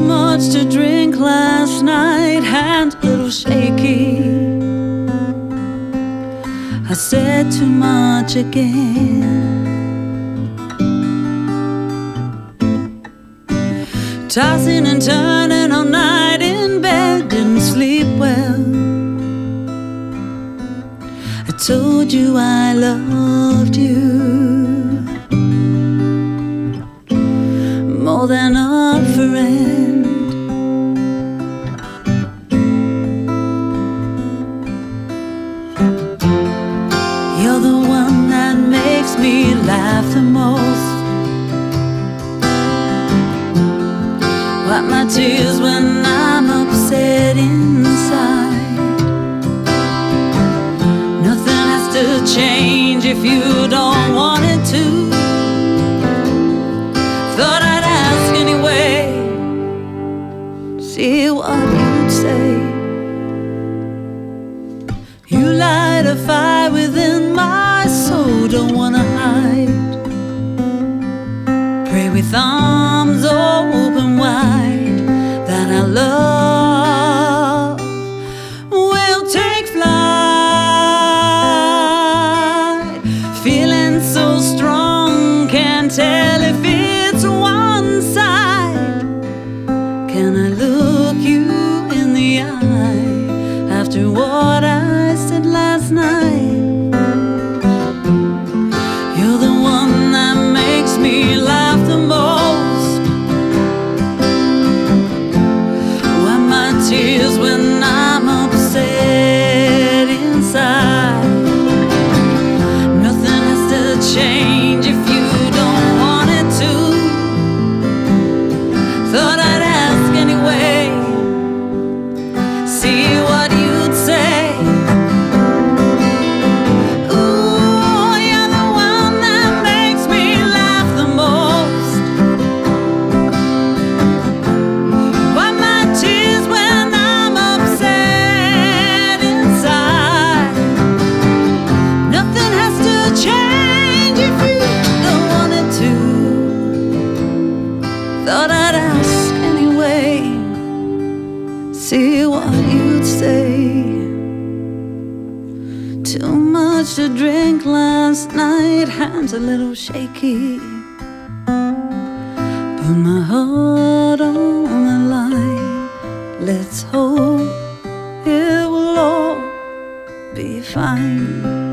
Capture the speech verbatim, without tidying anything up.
much to drink last night, hands a little shaky. I said too much again. Tossing and turning all night in bed, didn't sleep well. I told you I loved you more than a friend. You're the one that makes me laugh the most. Wipe my tears when I'm upset inside. Nothing has to change if you don't want it to. Thought I'd ask anyway, see what you'd say. You light a fire within my soul, don't wanna hide. Pray with arms open wide that our love will take flight. Feeling so strong, can't tell if it's one side. Can I look you in the eye after what I said last night? You're the one that makes me laugh the most. Wipe my tears when I'm upset inside. Nothing has to change if you don't want it to. Thought I'd ask anyway, see what you'd say. Thought I'd ask anyway, see what you'd say. Too much to drink last night, hands a little shaky. Put my heart on the line, let's hope it will all be fine.